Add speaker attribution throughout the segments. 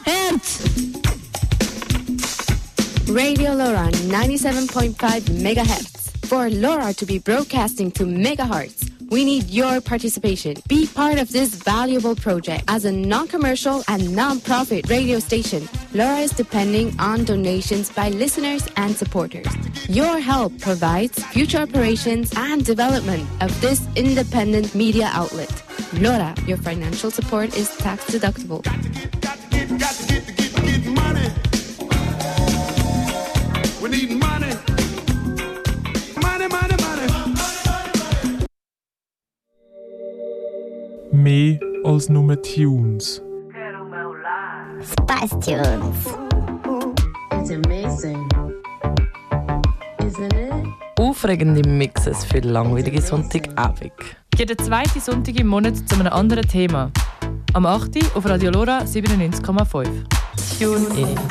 Speaker 1: Megahertz. Radio LoRa 97.5 megahertz. For LoRa to be broadcasting to megahertz, we need your participation. Be part of this valuable project. As a non-commercial and non-profit radio station, LoRa is depending on donations by listeners and supporters. Your help provides future operations and development of this independent media outlet. LoRa, your financial support is tax deductible.
Speaker 2: Got to get money. We need money. Money.
Speaker 3: Mehr als nur Tunes.
Speaker 4: Spice Tunes.
Speaker 5: It's amazing, isn't it?
Speaker 6: Aufregende Mixes für langweilige Sonntagabend.
Speaker 7: Jeden zweiten Sonntag im Monat zu einem anderen Thema. Am 8. auf Radio LoRa 97,5. Tune in.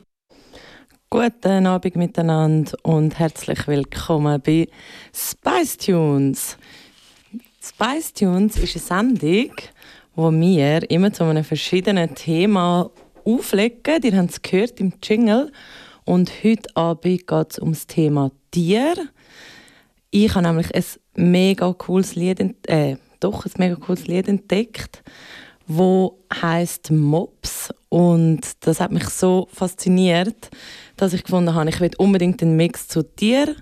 Speaker 6: Guten Abend miteinander und herzlich willkommen bei Spice Tunes. Spice Tunes ist eine Sendung, wo wir immer zu einem verschiedenen Thema auflegen. Ihr habt es gehört im Jingle. Und heute Abend geht es um das Thema Tier. Ich habe nämlich ein mega cooles Lied entdeckt, das heisst Mops. Und das hat mich so fasziniert, dass ich gefunden habe, ich will unbedingt einen Mix zu Tier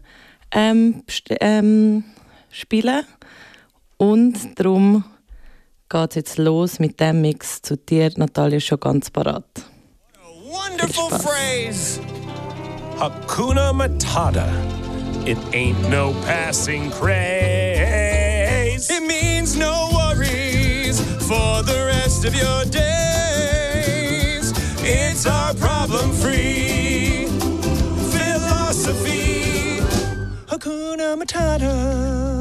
Speaker 6: spielen. Und darum geht es jetzt los mit dem Mix zu dir. Natalia ist schon ganz parat.
Speaker 8: Wonderful phrase. Hakuna Matata. It ain't no passing craze. It means no worries for the rest of your days. It's our problem-free philosophy. Hakuna Matata.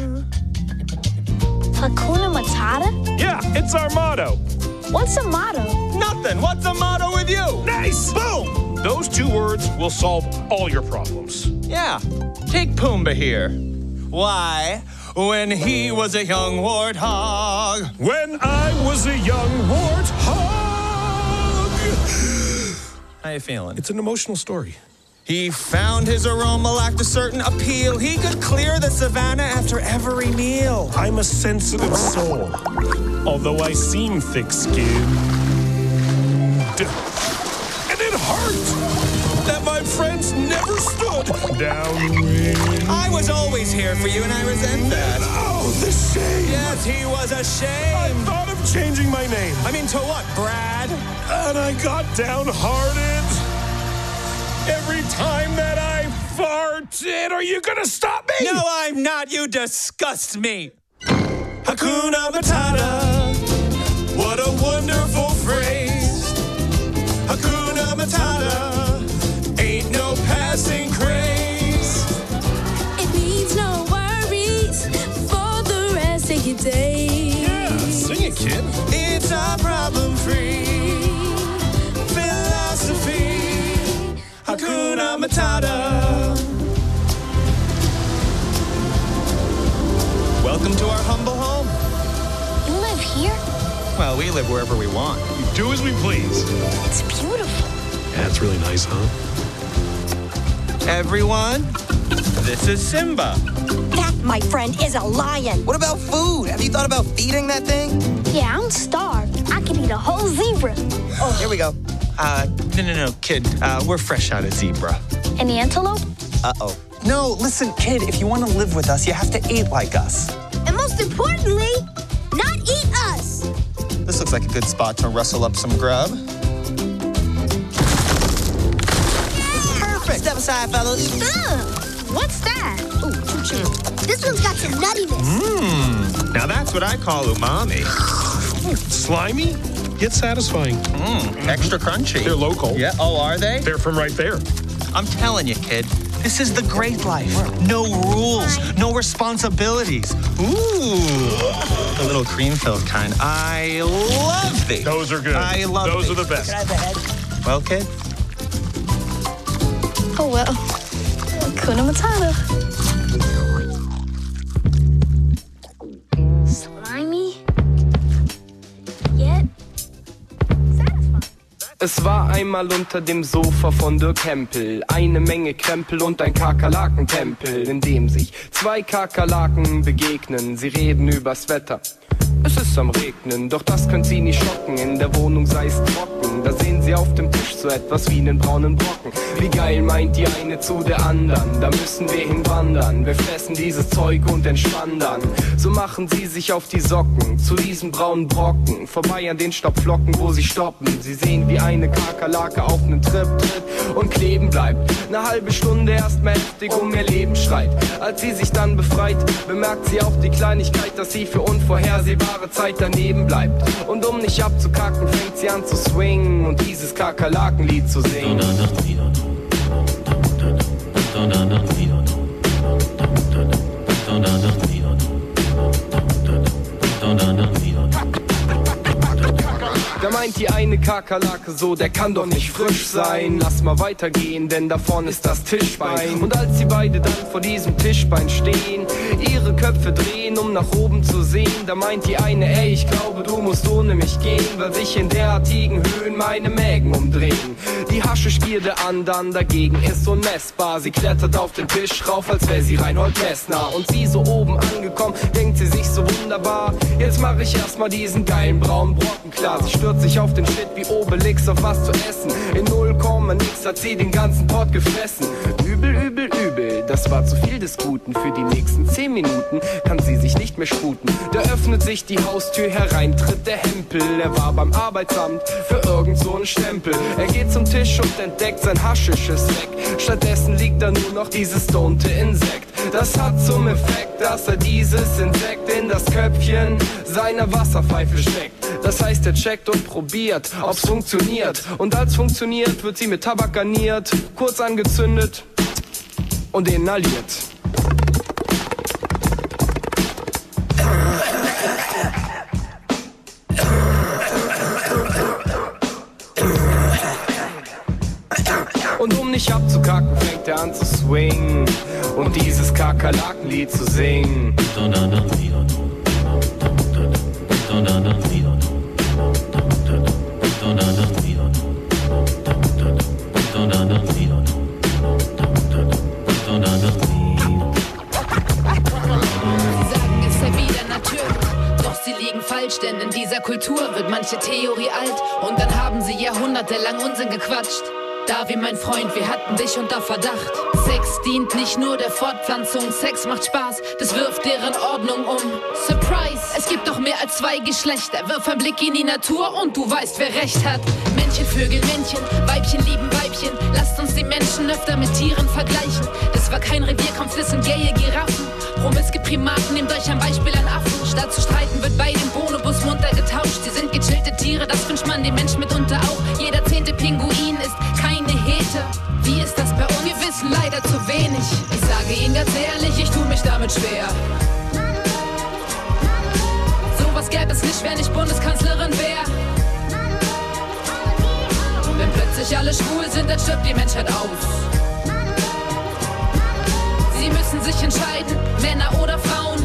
Speaker 4: Hakuna Matata?
Speaker 8: Yeah, it's our motto.
Speaker 4: What's a motto?
Speaker 8: Nothing. What's the motto with you? Nice. Boom. Those two words will solve all your problems.
Speaker 9: Yeah. Take Pumbaa here. Why? When he was a young warthog.
Speaker 8: When I was a young warthog.
Speaker 9: How you feeling?
Speaker 8: It's an emotional story.
Speaker 9: He found his aroma lacked a certain appeal. He could clear the savannah after every meal.
Speaker 8: I'm a sensitive soul, although I seem thick-skinned. And it hurt that my friends never stood downwind.
Speaker 9: I was always here for you, and I resent that.
Speaker 8: Oh, the shame!
Speaker 9: Yes, he was ashamed.
Speaker 8: I thought of changing my name.
Speaker 9: I mean, to what, Brad?
Speaker 8: And I got downhearted every time that I farted. Are you gonna stop me?
Speaker 9: No, I'm not. You disgust me. Hakuna Matata. What a wonderful phrase. Hakuna Matata. Ain't no passing craze.
Speaker 10: It means no worries for the rest of your day.
Speaker 8: Yeah, sing it, kid.
Speaker 9: It's a problem-free philosophy. Hakuna Matata. Welcome to our humble home.
Speaker 4: You live here?
Speaker 9: Well, we live wherever we want.
Speaker 8: We do as we please.
Speaker 4: It's beautiful.
Speaker 8: Yeah, it's really nice, huh?
Speaker 9: Everyone, this is Simba.
Speaker 11: That, my friend, is a lion.
Speaker 12: What about food? Have you thought about feeding that thing?
Speaker 4: Yeah, I'm starved. I could eat a whole zebra.
Speaker 12: Oh, here we go.
Speaker 9: No, kid. We're fresh out of zebra.
Speaker 4: And the antelope?
Speaker 12: Uh-oh. No, listen, kid, if you want to live with us, you have to eat like us.
Speaker 10: And most importantly, not eat us.
Speaker 9: This looks like a good spot to rustle up some grub.
Speaker 12: Perfect. Step aside, fellas.
Speaker 4: What's that?
Speaker 10: Ooh, choo-choo. This one's got some nuttiness.
Speaker 9: Now that's what I call umami.
Speaker 8: Slimy, yet satisfying.
Speaker 9: Extra crunchy.
Speaker 8: They're local.
Speaker 9: Yeah. Oh, are they?
Speaker 8: They're from right there.
Speaker 9: I'm telling you, kid. This is the great life. No rules, no responsibilities. Ooh, the little cream-filled kind. I love these.
Speaker 8: Those are good.
Speaker 9: I love
Speaker 8: those.
Speaker 9: these.
Speaker 8: Are the best.
Speaker 12: Can I have the head?
Speaker 9: Well, kid.
Speaker 4: Oh, well. Hakuna Matata. Slimy. Yet satisfying.
Speaker 13: Es war einmal unter dem Sofa von Dirk Hempel eine Menge Krempel und ein Kakerlakentempel, in dem sich zwei Kakerlaken begegnen. Sie reden übers Wetter. Es ist am Regnen, doch das könnte sie nicht schocken. In der Wohnung sei es trocken, da sehen sie auf dem Tisch so etwas wie einen braunen Brocken. Wie geil, meint die eine zu der anderen, da müssen wir hinwandern. Wir fressen dieses Zeug und entspannen dann. So machen sie sich auf die Socken zu diesem braunen Brocken, vorbei an den Staubflocken, wo sie stoppen. Sie sehen, wie eine Kakerlake auf nen Trip tritt und kleben bleibt. Eine halbe Stunde erst mal heftig um ihr Leben schreit. Als sie sich dann befreit, bemerkt sie auch die Kleinigkeit, dass sie für unvorhersehbare Zeit daneben bleibt. Und um nicht abzukacken, fängt sie an zu swingen und dieses Kakerlakenlied zu singen. Da meint die eine Kakerlake so, der kann doch nicht frisch sein. Lass mal weitergehen, denn da vorne ist das Tischbein. Und als sie beide dann vor diesem Tischbein stehen, ihre Köpfe drehen, um nach oben zu sehen, da meint die eine, ey, ich glaube, du musst ohne mich gehen, weil sich in derartigen Höhen meine Mägen umdrehen. Die Haschischgier der anderen dagegen ist unmessbar. Sie klettert auf den Tisch rauf, als wäre sie Reinhold Messner. Und sie so oben angekommen, denkt sie sich so wunderbar, jetzt mach ich erstmal diesen geilen braunen Brocken klar. Sie stürzt sich auf den Shit wie Obelix auf was zu essen. In 0, nix hat sie den ganzen Pott gefressen. Übel, übel, übel, das war zu viel des Guten. Für die nächsten 10 Minuten kann sie sich nicht mehr sputen. Da öffnet sich die Haustür, herein tritt der Hempel. Er war beim Arbeitsamt für irgend so einen Stempel. Er geht zum Tisch und entdeckt, sein Haschisch ist weg. Stattdessen liegt da nur noch dieses stonte Insekt. Das hat zum Effekt, dass er dieses Insekt in das Köpfchen seiner Wasserpfeife steckt. Das heißt, er checkt und probiert, ob's funktioniert. Und als funktioniert, wird sie mit Tabak garniert, kurz angezündet und inhaliert. Und um nicht abzukacken, fängt er an zu swingen und dieses Kakerlakenlied zu singen.
Speaker 14: Falsch, denn in dieser Kultur wird manche Theorie alt und dann haben sie jahrhundertelang Unsinn gequatscht. Davi, mein Freund, wir hatten dich unter Verdacht. Sex dient nicht nur der Fortpflanzung, Sex macht Spaß, das wirft deren Ordnung um. Surprise, es gibt doch mehr als 2 Geschlechter. Wirf ein Blick in die Natur und du weißt, wer recht hat. Männchen, Vögel, Männchen, Weibchen lieben Weibchen. Lasst uns die Menschen öfter mit Tieren vergleichen. Das war kein Revierkampf, das sind gaye Giraffen. Promiske Primaten, nehmt euch ein Beispiel an Affen. Statt zu streiten wird bei dem Bonobus munter getauscht. Sie sind gechillte Tiere, das wünscht man dem Mensch mitunter auch. Jeder 10. Pinguin ist keine Hete. Wie ist das bei uns? Wir wissen leider zu wenig. Ich sage Ihnen ganz ehrlich, ich tue mich damit schwer. Sowas gäbe es nicht, wenn ich Bundeskanzlerin wäre. Wenn plötzlich alle schwul sind, dann stirbt die Menschheit aus. Sie müssen sich entscheiden, Männer oder Frauen.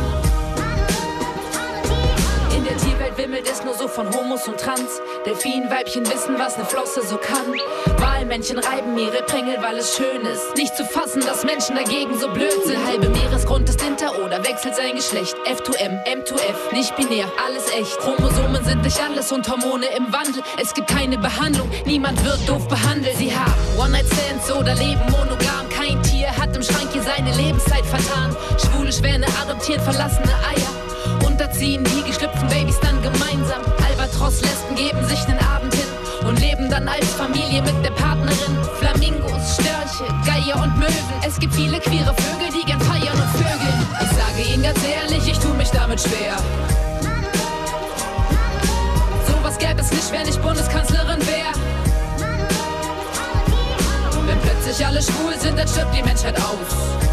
Speaker 14: In der Tierwelt wimmelt es nur so von Homos und Trans. Delfinweibchen wissen, was ne Flosse so kann. Walmännchen reiben ihre Prängel, weil es schön ist. Nicht zu fassen, dass Menschen dagegen so blöd sind. Der halbe Meeresgrund ist Inter oder wechselt sein Geschlecht. F2M, M2F, nicht binär, alles echt. Chromosomen sind nicht alles und Hormone im Wandel. Es gibt keine Behandlung, niemand wird doof behandelt. Sie haben One-Night-Stands oder leben monogam. Kein Tier hat im Schrank hier seine Lebenszeit vertan. Schwule Schwäne adoptieren verlassene Eier. Unterziehen die geschlüpften Babys dann gemeinsam. Albatros-Lesben geben sich nen Abend hin und leben dann als Familie mit der Partnerin. Flamingos, Störche, Geier und Möwen. Es gibt viele queere Vögel, die gern feiern und vögeln. Ich sage Ihnen ganz ehrlich, ich tue mich damit schwer. Sowas gäbe es nicht, wenn ich Bundeskanzlerin wäre. Wenn plötzlich alle schwul sind, dann stirbt die Menschheit aus.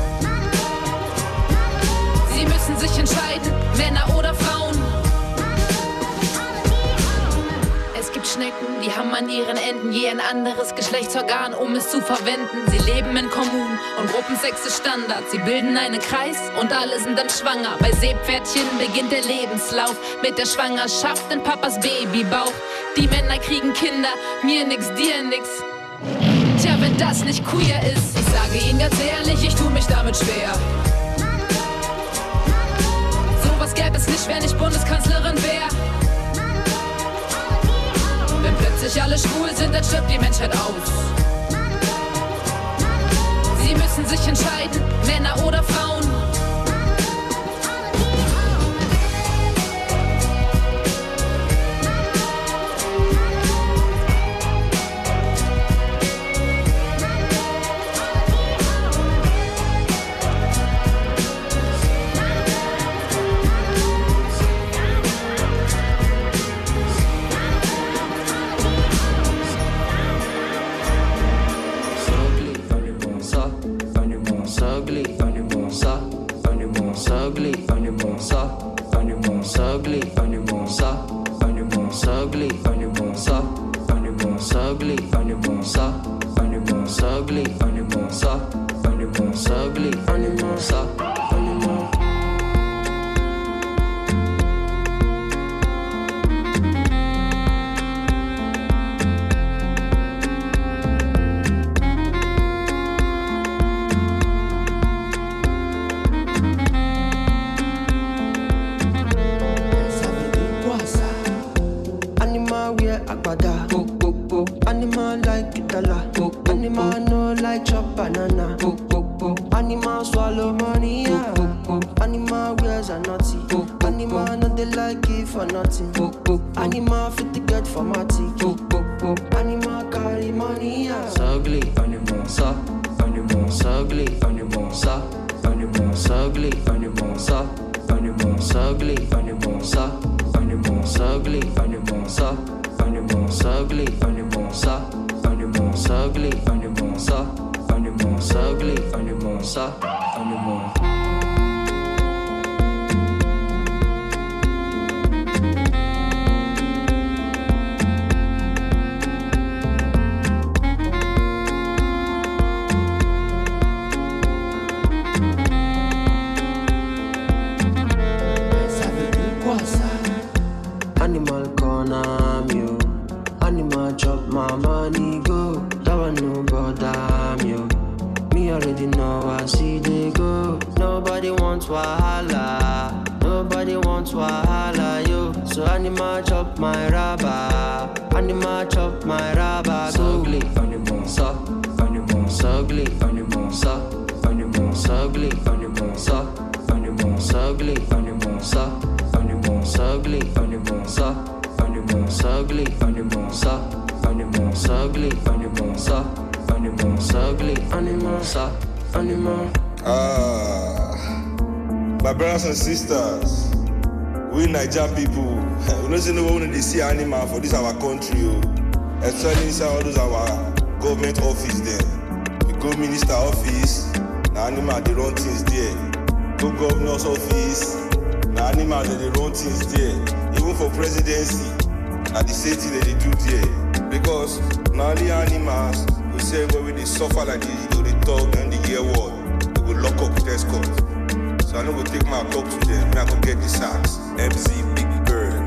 Speaker 14: Sie müssen sich entscheiden, Männer oder Frauen. Es gibt Blutschnecken, die haben an ihren Enden je ein anderes Geschlechtsorgan, um es zu verwenden. Sie leben in Kommunen und Gruppensex ist Standard. Sie bilden einen Kreis und alle sind dann schwanger. Bei Seepferdchen beginnt der Lebenslauf mit der Schwangerschaft in Papas Babybauch. Die Männer kriegen Kinder, mir nix, dir nix. Tja, wenn das nicht queer ist, ich sage Ihnen ganz ehrlich, ich tu mich damit schwer. Sowas gäbe es nicht, wenn ich Bundeskanzlerin wäre. Wenn plötzlich alle schwul sind, dann stirbt die Menschheit aus. Sie müssen sich entscheiden, Männer oder Frauen.
Speaker 2: My brothers and sisters, we Nigerian people, we don't say no one they see animal for this our country, especially inside all those our government office there. We go minister office, na animal they run things there. Go governor's office, na animal they run things there. Even for presidency, na the same thing they do there. Because na only animals we say where they suffer like this, they talk and the year word, they will lock up with escort. So I know we'll take my talk to them. I can get the sacks. MC Big Bird.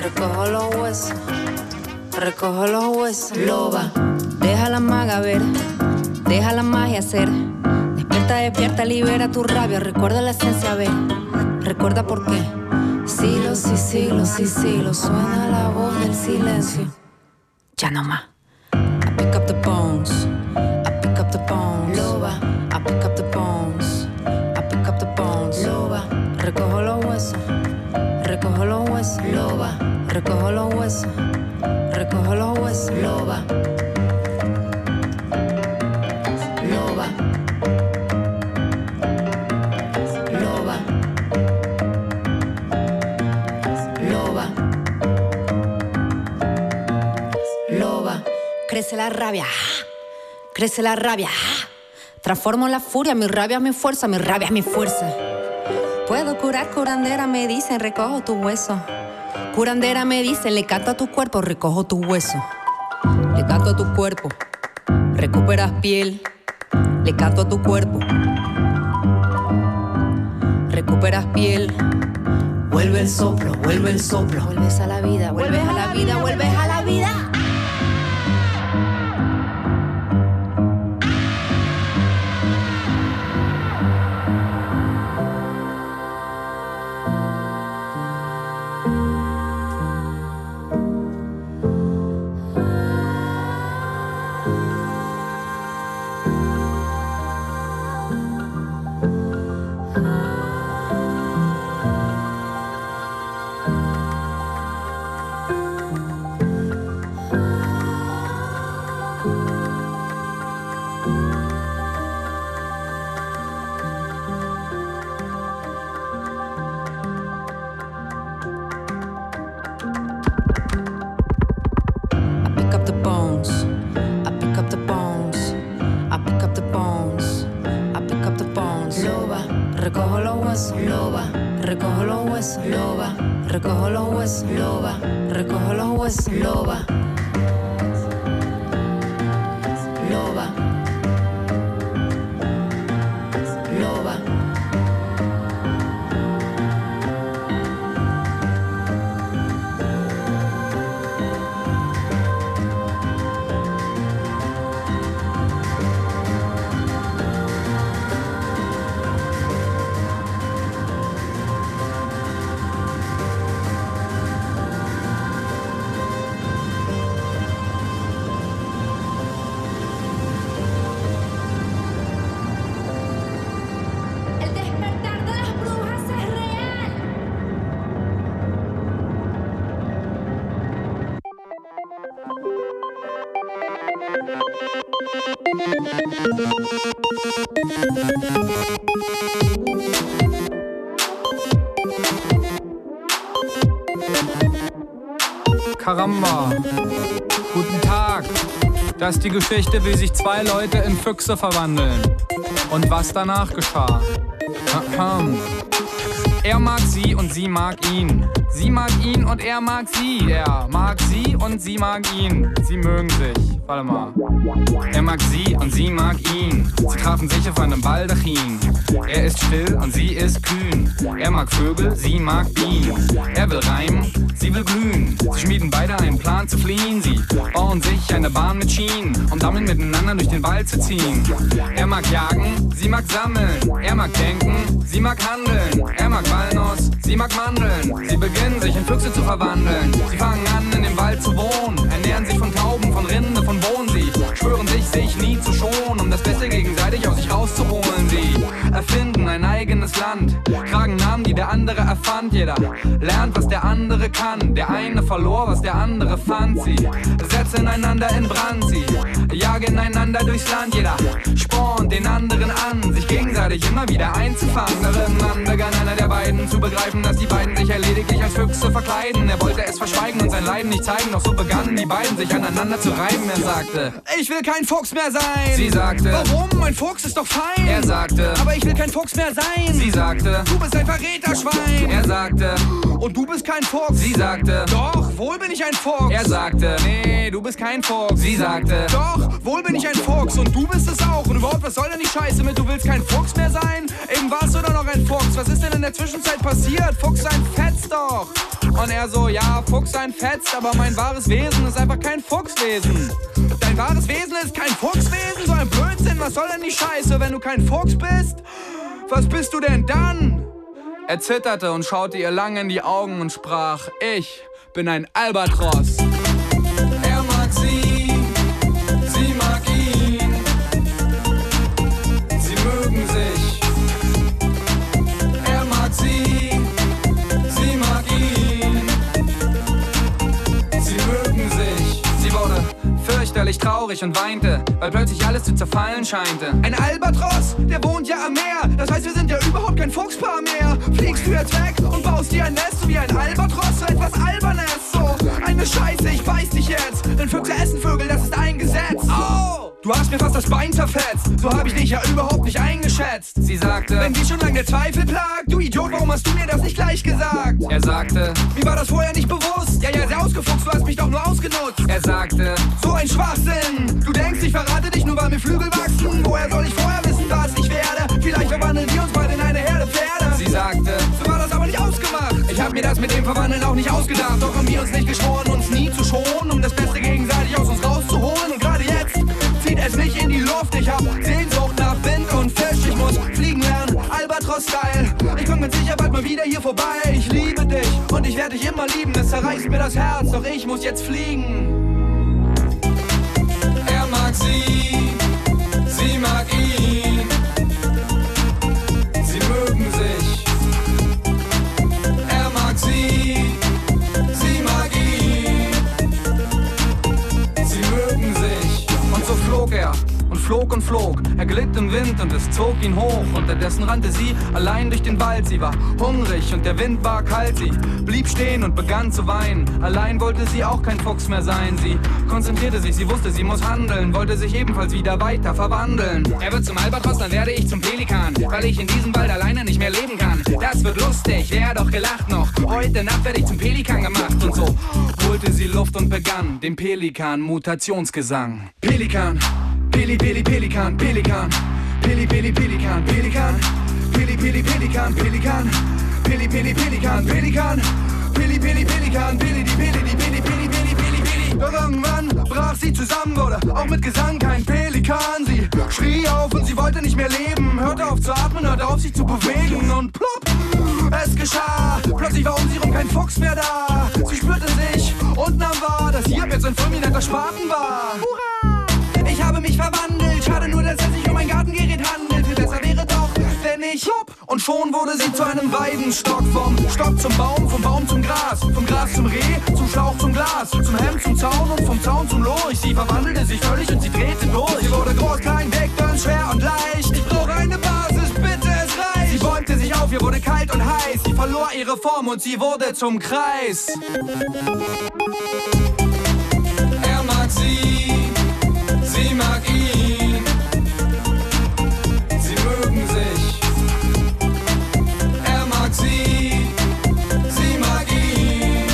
Speaker 15: recojo los huesos, recojo los huesos. Loba, deja la maga ver, deja la magia hacer. Despierta, despierta, libera tu rabia, recuerda la esencia, ver, recuerda por qué. Siglos y siglos y siglos, suena la voz del silencio. Ya no más. I pick up the bones, I pick up the bones. Loba, I pick up the bones, I pick up the bones. Loba, recojo los huesos, recojo los huesos. Loba, recojo los huesos, recojo los huesos. Loba, loba, loba, loba, loba. Crece la rabia, crece la rabia. Transformo la furia, mi rabia es mi fuerza, mi rabia es mi fuerza. Puedo curar, curandera, me dicen, recojo tu hueso. Curandera, me dicen, le canto a tu cuerpo, recojo tu hueso. Le canto a tu cuerpo, recuperas piel. Le canto a tu cuerpo, recuperas piel. Vuelve el soplo, vuelve el soplo. Vuelves a la vida, vuelves a la vida, vuelves a la vida.
Speaker 16: Karamba. Guten Tag. Das ist die Geschichte, wie sich zwei Leute in Füchse verwandeln. Und was danach geschah. Er mag sie und sie mag ihn. Sie mag ihn und er mag sie. Er mag sie und sie mag ihn. Sie mögen sich. Warte mal. Er mag sie und sie mag ihn. Sie trafen sich auf einem Baldachin. Er ist still und sie ist kühn. Er mag Vögel, sie mag Bienen. Er will reimen, sie will glühen. Sie schmieden beide einen Plan zu fliehen. Sie bauen sich eine Bahn mit Schienen, um damit miteinander durch den Wald zu ziehen. Er mag jagen, sie mag sammeln. Er mag denken, sie mag handeln. Er mag Walnuss, sie mag Mandeln. Sie beginnen sich in Füchse zu verwandeln. Sie fangen an in dem Wald zu wohnen. Ernähren sich von Tauben, von Rinde, von Bohnen. Sie schwören sich nie zu schonen, um das Beste gegenseitig aus sich rauszuholen. Sie erfinden ein eigenes Land, tragen Namen, die der andere erfand. Jeder lernt, was der andere kann. Der eine verlor, was der andere fand. Sie setzen einander in Brand. Sie jagen einander durchs Land. Jeder spornt den anderen an, sich gegenseitig immer wieder einzufangen. Darin begann einer der beiden zu begreifen, dass die beiden sich lediglich als Füchse verkleiden. Er wollte es verschweigen und sein Leiden nicht zeigen, doch so begannen die beiden sich aneinander zu reiben. Er sagte, ich will kein Fuchs mehr sein. Sie sagte, warum? Ein Fuchs ist doch fein. Er sagte, aber ich will kein Fuchs mehr sein. Sie sagte, du bist ein Verräterschwein. Er sagte, und du bist kein Fuchs. Sie sagte, doch, wohl bin ich ein Fuchs. Er sagte, nee, du bist bist kein Fuchs. Sie sagte, doch, wohl bin ich ein Fuchs und du bist es auch. Und überhaupt, was soll denn die Scheiße mit, du willst kein Fuchs mehr sein? Eben warst du doch noch ein Fuchs. Was ist denn in der Zwischenzeit passiert? Fuchs sein fetzt doch. Und er so, ja, Fuchs sein fetzt, aber mein wahres Wesen ist einfach kein Fuchswesen. Dein wahres Wesen ist kein Fuchswesen? So ein Blödsinn, was soll denn die Scheiße, wenn du kein Fuchs bist? Was bist du denn dann? Er zitterte und schaute ihr lang in die Augen und sprach, ich bin ein Albatros. Er mag sie mag ihn, sie mögen sich. Er mag sie mag ihn, sie mögen sich. Sie wurde fürchterlich traurig und weinte, weil plötzlich alles zu zerfallen scheinte. Ein Albatros, der wohnt ja am Meer. Das heißt, wir sind ja überhaupt kein Fuchspaar mehr. Fliegst du jetzt weg und baust dir ein Nest, so wie ein Albatros, so etwas Albernes. So eine Scheiße, ich beiß dich jetzt. Denn Füchse essen Vögel, das ist ein Gesetz. Oh! Du hast mir fast das Bein zerfetzt. So hab ich dich ja überhaupt nicht eingeschätzt. Sie sagte, wenn dich schon lange der Zweifel plagt, du Idiot, warum hast du mir das nicht gleich gesagt? Er sagte, mir war das vorher nicht bewusst. Ja, sehr ausgefuchst, du hast mich doch nur ausgenutzt. Er sagte, so ein Schwachsinn. Du denkst, ich verrate dich nur, weil mir Flügel wachsen. Woher soll ich vorher wissen, was ich werde? Vielleicht verwandeln wir uns beide in eine Herde Pferde. Sie sagte, so war das aber nicht ausgemacht. Ich hab mir das mit dem Verwandeln auch nicht ausgedacht. Doch haben wir uns nicht geschworen, uns nie zu schonen, um das Beste gegenseitig aus uns rauszuholen. Und gerade jetzt zieht es mich in die Luft. Ich hab Sehnsucht nach Wind und Fisch. Ich muss fliegen lernen, Albatros-Style. Ich komm mit Sicherheit bald mal wieder hier vorbei. Ich liebe dich und ich werde dich immer lieben. Es zerreißt mir das Herz, doch ich muss jetzt fliegen. Er mag sie mag ihn. Sie mögen sich. Er mag sie mag ihn. Sie mögen sich. Und so flog er und flog und flog. Er glitt im Wind und es zog ihn hoch. Unterdessen rannte sie allein durch den Wald. Sie war hungrig und der Wind war kalt. Sie blieb stehen und begann zu weinen. Allein wollte sie auch kein Fuchs mehr sein. Sie konzentrierte sich, sie wusste, sie muss handeln. Wollte sich ebenfalls wieder weiter verwandeln. Er wird zum Albatros, dann werde ich zum Pelikan. Weil ich in diesem Wald alleine nicht mehr leben kann. Das wird lustig, wer doch gelacht noch. Heute Nacht werde ich zum Pelikan gemacht. Und so holte sie Luft und begann den Pelikan-Mutationsgesang. Pelikan, Pelikan, Pelikan, Pelikan, Pelikan, Pelikan, Pelikan, Pelikan, Pelikan, Pelikan, Peli. Doch irgendwann brach sie zusammen, wurde auch mit Gesang kein Pelikan. Sie schrie auf und sie wollte nicht mehr leben, hörte auf zu atmen, hörte auf sich zu bewegen und plopp, es geschah. Plötzlich war um sie rum kein Fuchs mehr da. Sie spürte sich und nahm wahr, dass hier jetzt ein fulminanter Spaten war. Hurra! Ich habe mich verwandelt, schade nur, dass es sich um ein Gartengerät handelt. Viel besser wäre doch, wenn ich hopp. Und schon wurde sie zu einem Weidenstock. Vom Stock zum Baum, vom Baum zum Gras. Vom Gras zum Reh, zum Schlauch zum Glas. Zum Hemd zum Zaun und vom Zaun zum Lorch. Sie verwandelte sich völlig und sie drehte durch. Sie wurde groß, klein, dick, dünn, schwer und leicht. Ich brauche eine Basis, bitte, es reicht. Sie bäumte sich auf, ihr wurde kalt und heiß. Sie verlor ihre Form und sie wurde zum Kreis. Er mag sie mag ihn, sie mögen sich. Er mag sie mag ihn,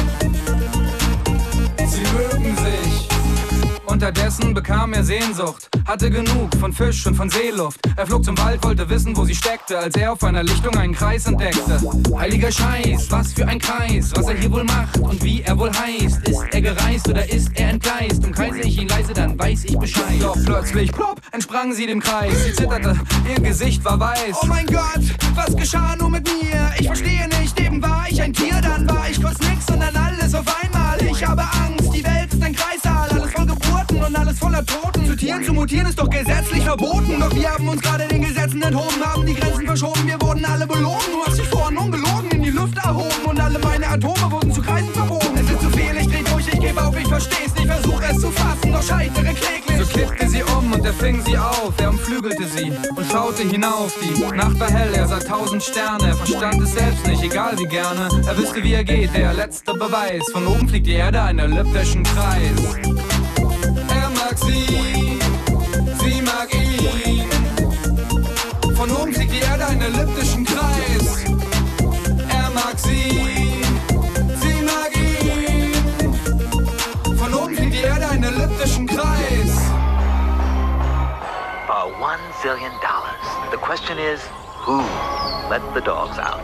Speaker 16: sie mögen sich. Unterdessen bekam er Sehnsucht, hatte genug von Fisch und von Seeluft. Er flog zum Wald, wollte wissen, wo sie steckte, als er auf einer Lichtung einen Kreis entdeckte. Heiliger Scheiß, was für ein Kreis, was er hier wohl macht und wie er wohl heißt. Ist er gereist oder ist er entgleist? Umkreise ich ihn leise, dann weiß ich Bescheid. Doch plötzlich, plopp, entsprang sie dem Kreis. Sie zitterte, ihr Gesicht war weiß. Oh mein Gott, was geschah nur mit mir? Ich verstehe nicht, eben war ich ein Tier, dann war ich kurz nix und dann alles auf einmal. Ich habe Angst, die Welt ist ein Kreissaal, alles voll Geburten und alles voller Toten. Zu Tieren zu mutieren ist doch gesetzlich verboten. Doch wir haben uns gerade den Gesetzen enthoben, haben die Grenzen verschoben, wir wurden alle belogen. Du hast dich vorhin ungelogen in die Lüfte erhoben und alle meine Atome wurden zu Kreisen verbogen. Es ist zu viel, ich dreh durch, ich gebe auf, ich versteh's nicht, versuch es zu fassen, doch scheitere kläglich. So kippte sie um und er fing sie auf, er umflügelte sie und schaute hinauf. Die Nacht war hell, er sah 1000 Sterne, er verstand es selbst nicht, egal wie gerne. Er wüsste, wie er geht, der letzte Beweis. Von oben fliegt die Erde einen elliptischen Kreis. Er mag sie mag ihn. Von oben fliegt die Erde einen elliptischen Kreis. Er mag sie mag ihn. Von oben fliegt die Erde einen elliptischen Kreis.
Speaker 17: zillion. The question is, who let the dogs out?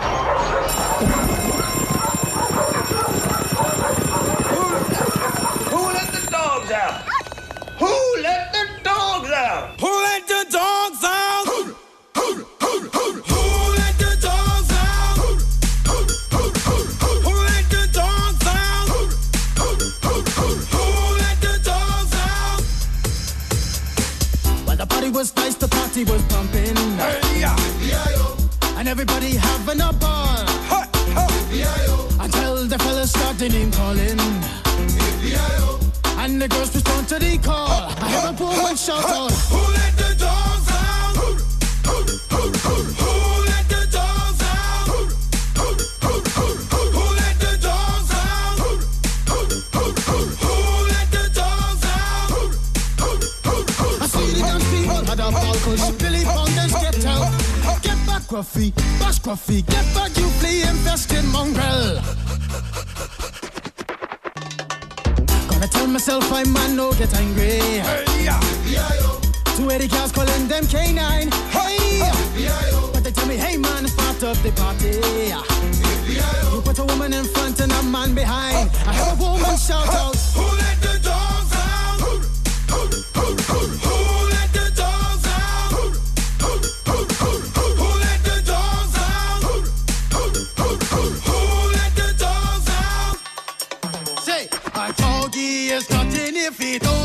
Speaker 2: Who let the dogs out? Who let the dogs out? Who let the dogs out? Who let the dogs out? Who let the dogs out? Who let the dogs out?
Speaker 18: Well, the party was nice, the party was pumping. Hey, yeah. And everybody having a ball. Hey, hey. Until the fellas started name calling. And the girls respond to the call. I hear a woman shout out, who let the dogs out? Who let the dogs out? Who let the dogs out? Who let the dogs out? I see the young people had a ball cause Billy Fountains get out. Get back, Gruffy, bash Gruffy, get back, you flea infested mongrel. Gonna tell myself I man no get angry. Hey, yeah. 280 cars calling them K9. Hey, but they tell me, hey man, start up the party. You put a woman in front and a man behind. I hear a woman shout out, who let the dogs out? Who let the dogs out? Who let the dogs out? Who let the dogs out? Say, a doggy is nothing if he don't